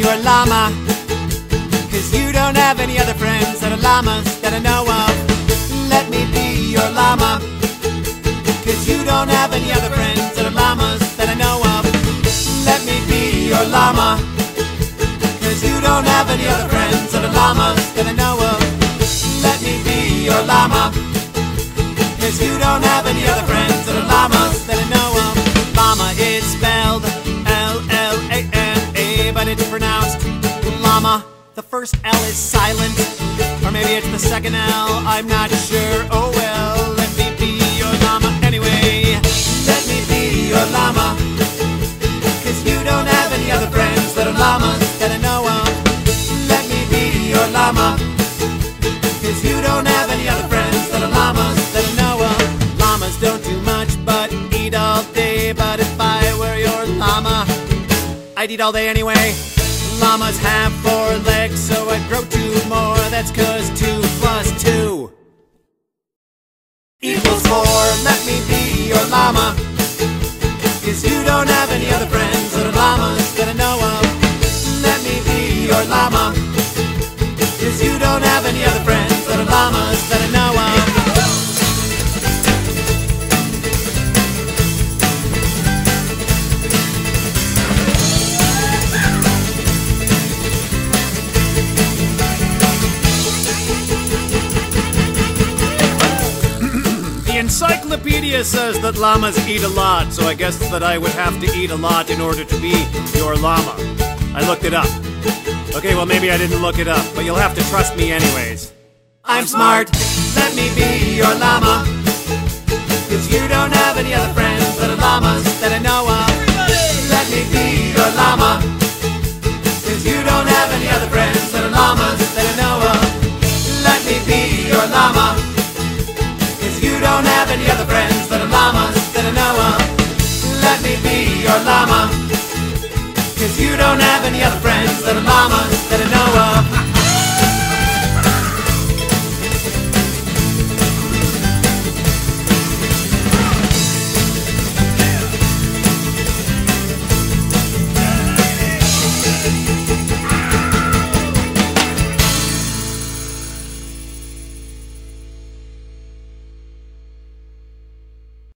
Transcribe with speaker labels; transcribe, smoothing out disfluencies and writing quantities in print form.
Speaker 1: your llama, 'cause you don't have any other friends that are llamas that I know of. Let me be your llama, 'cause you don't have any other friends that are llamas that I know of. Let me be your llama, 'cause you don't have any other friends that are llamas that I know of. Let me be your llama, 'cause you don't have any other friends that are llamas that I know of. Llama is spelled L-L-A-M-A, but it's pronounced llama. The first L is silent, or maybe it's the second L, I'm not sure. Oh well, let me be your llama anyway. Let me be your llama, 'cause you don't have any other friends that are llamas that I know of. Let me be your llama, 'cause you don't have any other friends that are llamas that I know of. Llamas don't do much but eat all day, but if I were your llama, I'd eat all day anyway. Llamas have 4 legs, so I'd grow 2 more. That's 'cause 2 plus 2 equals 4. Let me be your llama, 'cause you don't have any other friends that are llamas that I know of. Let me be your llama, 'cause you don't have any other friends that are llamas that I know of.
Speaker 2: The encyclopedia says that llamas eat a lot, so I guess that I would have to eat a lot in order to be your llama. I looked it up. Okay, well maybe I didn't look it up, but you'll have to trust me anyways.
Speaker 1: I'm smart, let me be your llama, 'cause you don't have any other friends that are llamas that I know of. Let me be your llama, 'cause you don't have any other friends that are llamas that I know of. Let me be your llama, 'cause you don't have any other friends that are llamas that I know of. Let me be your llama, 'cause you don't have any other friends that are llamas that I know of.